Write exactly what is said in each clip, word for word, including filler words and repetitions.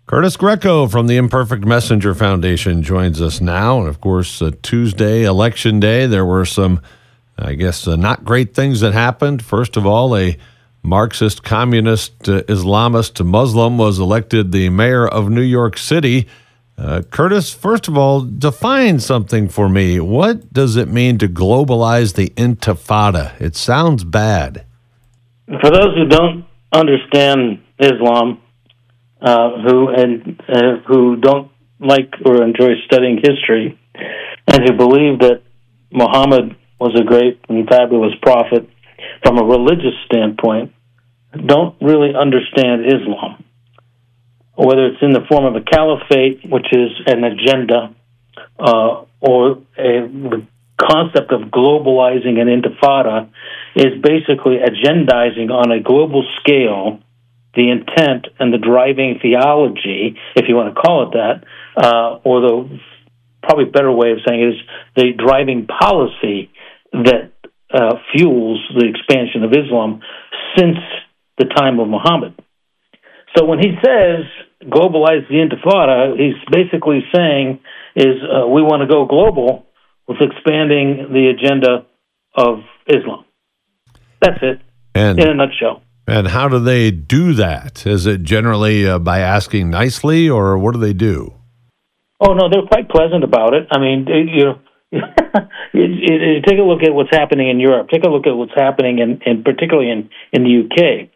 Curtis Greco from the Imperfect Messenger Foundation joins us now. And, of course, uh, Tuesday, Election Day, there were some, I guess, uh, not great things that happened. First of all, a Marxist, communist, uh, Islamist Muslim was elected the mayor of New York City. Uh, Curtis, first of all, define something for me. What does it mean to globalize the Intifada? It sounds bad. For those who don't understand Islam, uh, who and uh, who don't like or enjoy studying history, and who believe that Muhammad was a great and fabulous prophet from a religious standpoint, don't really understand Islam. Whether it's in the form of a caliphate, which is an agenda, uh, or a, the concept of globalizing an intifada is basically agendizing on a global scale the intent and the driving theology, if you want to call it that, uh, or the probably better way of saying it is the driving policy that uh, fuels the expansion of Islam since the time of Muhammad. So when he says globalize the Intifada, he's basically saying is uh, we want to go global with expanding the agenda of Islam. That's it, and, in a nutshell. And how do they do that? Is it generally uh, by asking nicely, or what do they do? Oh, no, they're quite pleasant about it. I mean, you know, you, you, you take a look at what's happening in Europe. Take a look at what's happening, in, in particularly in, in the U K.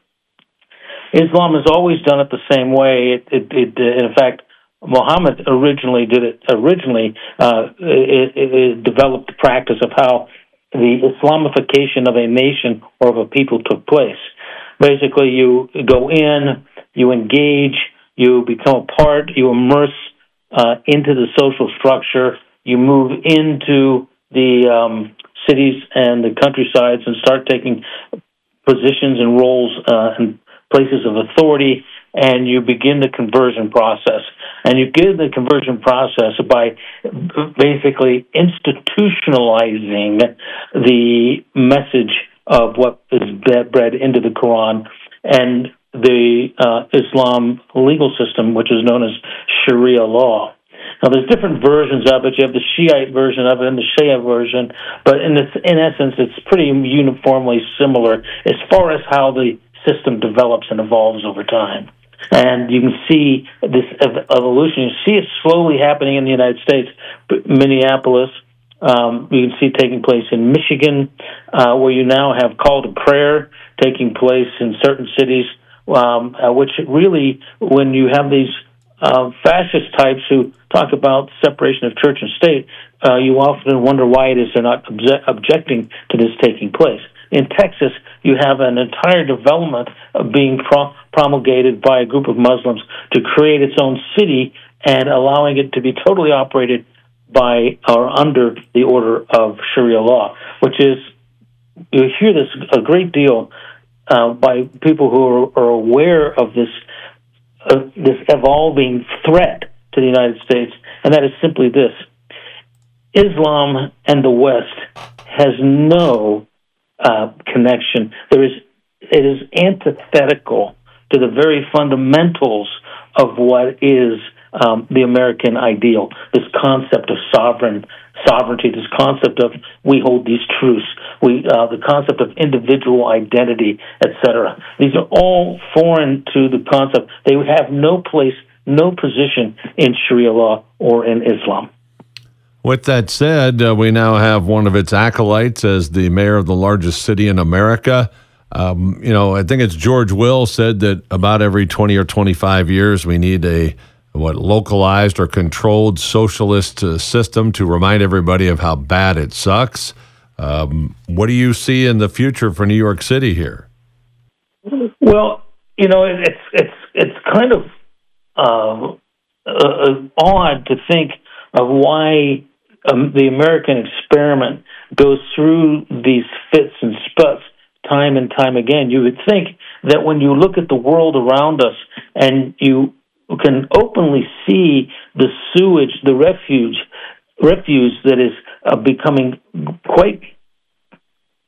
Islam has always done it the same way. It, it, it uh, in fact, Muhammad originally did it. Originally, uh, it, it developed the practice of how the Islamification of a nation or of a people took place. Basically, you go in, you engage, you become a part, you immerse uh, into the social structure, you move into the um, cities and the countrysides and start taking positions and roles uh, and places of authority, and you begin the conversion process. And you begin the conversion process by basically institutionalizing the message of what is bred into the Quran and the uh, Islam legal system, which is known as Sharia law. Now, there's different versions of it. You have the Shiite version of it and the Shia version, but in this, in essence, it's pretty uniformly similar as far as how the system develops and evolves over time. And you can see this evolution. You see it slowly happening in the United States. Minneapolis, um, you can see taking place in Michigan, uh, where you now have call to prayer taking place in certain cities, um, uh, which really, when you have these uh, fascist types who talk about separation of church and state, uh, you often wonder why it is they're not obje- objecting to this taking place. In Texas, you have an entire development of being pro- promulgated by a group of Muslims to create its own city and allowing it to be totally operated by or under the order of Sharia law, which is, you hear this a great deal uh, by people who are, are aware of this uh, this evolving threat to the United States, and that is simply this. Islam and the West has no Uh, connection. There is, it is antithetical to the very fundamentals of what is um, the American ideal. This concept of sovereign sovereignty, this concept of we hold these truths, we uh, the concept of individual identity, et cetera. These are all foreign to the concept. They have no place, no position in Sharia law or in Islam. With that said, uh, we now have one of its acolytes as the mayor of the largest city in America. Um, you know, I think it's George Will said that about every twenty or twenty-five years we need a what localized or controlled socialist uh, system to remind everybody of how bad it sucks. Um, what do you see in the future for New York City here? Well, you know, it, it's it's it's kind of uh, uh, odd to think of why Um, the American experiment goes through these fits and spurts time and time again. You would think that when you look at the world around us and you can openly see the sewage, the refuge, refuse that is uh, becoming quite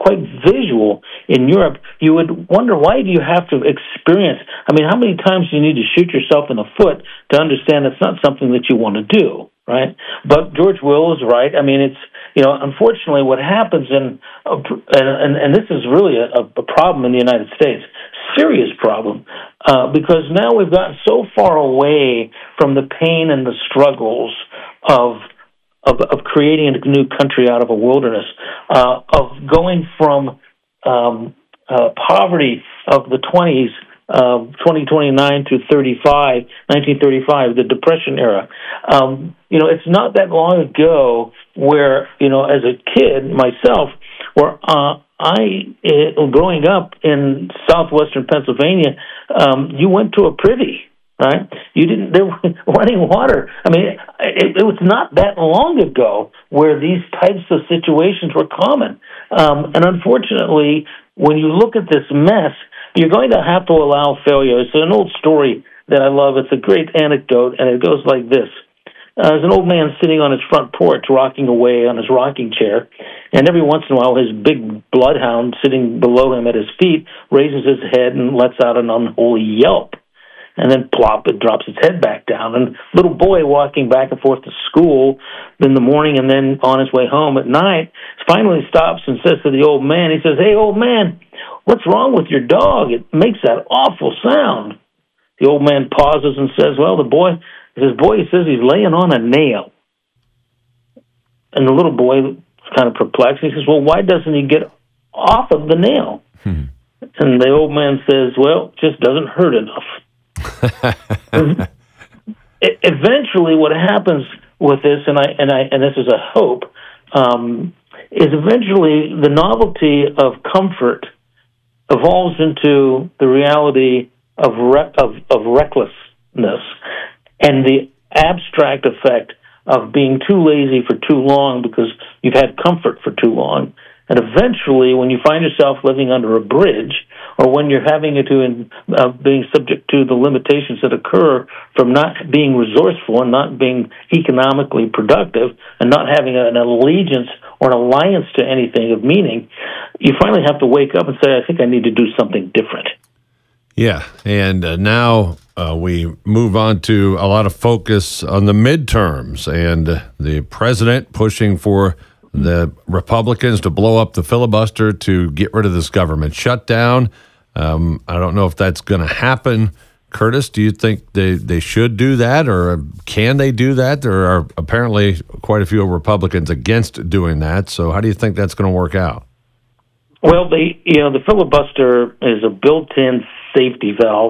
quite visual in Europe. You would wonder, why do you have to experience? I mean, how many times do you need to shoot yourself in the foot to understand it's not something that you want to do, right? But George Will is right. I mean, it's, you know, unfortunately what happens in, uh, and, and this is really a, a problem in the United States, serious problem, uh, because now we've gotten so far away from the pain and the struggles of Of, of creating a new country out of a wilderness, uh, of going from um, uh, poverty of the twenties, uh, twenty twenty-nine to thirty-five, nineteen thirty-five, the Depression era. Um, you know, it's not that long ago where, you know, as a kid myself, where uh, I, uh, growing up in southwestern Pennsylvania, um, you went to a privy. Right? You didn't, there was running water. I mean, it, it was not that long ago where these types of situations were common. Um, and unfortunately, when you look at this mess, you're going to have to allow failure. It's an old story that I love. It's a great anecdote, and it goes like this. Uh, there's an old man sitting on his front porch rocking away on his rocking chair, and every once in a while his big bloodhound sitting below him at his feet raises his head and lets out an unholy yelp. And then plop, it drops its head back down. And little boy walking back and forth to school in the morning and then on his way home at night finally stops and says to the old man, he says, "Hey, old man, what's wrong with your dog? It makes that awful sound." The old man pauses and says, well, the boy, his boy he says he's laying on a nail. And the little boy is kind of perplexed. He says, well, why doesn't he get off of the nail? Hmm. And the old man says, well, it just doesn't hurt enough. Eventually, what happens with this, and I and I and this is a hope, um, is eventually the novelty of comfort evolves into the reality of re- of, of recklessness, and the abstract effect of being too lazy for too long because you've had comfort for too long. And eventually, when you find yourself living under a bridge, or when you're having to uh, being subject to the limitations that occur from not being resourceful and not being economically productive and not having an allegiance or an alliance to anything of meaning, you finally have to wake up and say, I think I need to do something different. Yeah, and uh, now uh, we move on to a lot of focus on the midterms and uh, the president pushing for the Republicans to blow up the filibuster to get rid of this government shutdown. Um, I don't know if that's going to happen. Curtis, do you think they, they should do that, or can they do that? There are apparently quite a few Republicans against doing that. So how do you think that's going to work out? Well, the you know the filibuster is a built-in safety valve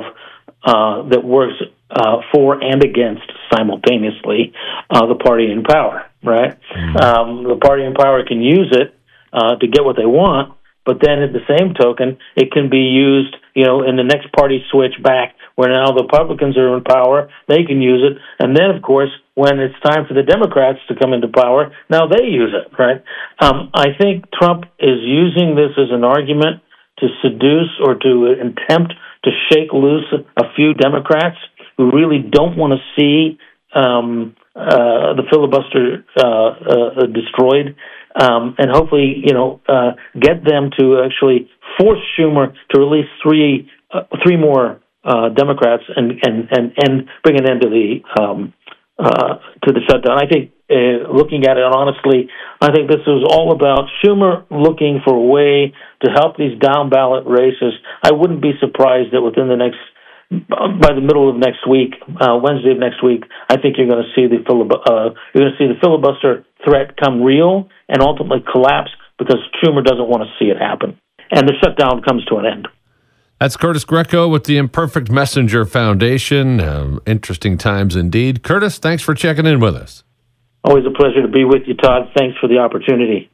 uh, that works uh, for and against simultaneously uh, the party in power. Right, mm-hmm. um, the party in power can use it uh, to get what they want, but then at the same token, it can be used, you know, in the next party switch back, where now the Republicans are in power, they can use it, and then of course, when it's time for the Democrats to come into power, now they use it. Right? Um, I think Trump is using this as an argument to seduce or to attempt to shake loose a few Democrats who really don't want to see Um, Uh, the filibuster uh, uh, destroyed, um, and hopefully, you know, uh, get them to actually force Schumer to release three uh, three more uh, Democrats and, and, and, and bring an end to the um, uh, to the shutdown. I think, uh, looking at it honestly, I think this was all about Schumer looking for a way to help these down ballot races. I wouldn't be surprised that within the next by the middle of next week, uh, Wednesday of next week, I think you're going to see the filib- uh, you're going to see the filibuster threat come real and ultimately collapse because Schumer doesn't want to see it happen, and the shutdown comes to an end. That's Curtis Greco with the Imperfect Messenger Foundation. Uh, interesting times indeed. Curtis, thanks for checking in with us. Always a pleasure to be with you, Todd. Thanks for the opportunity.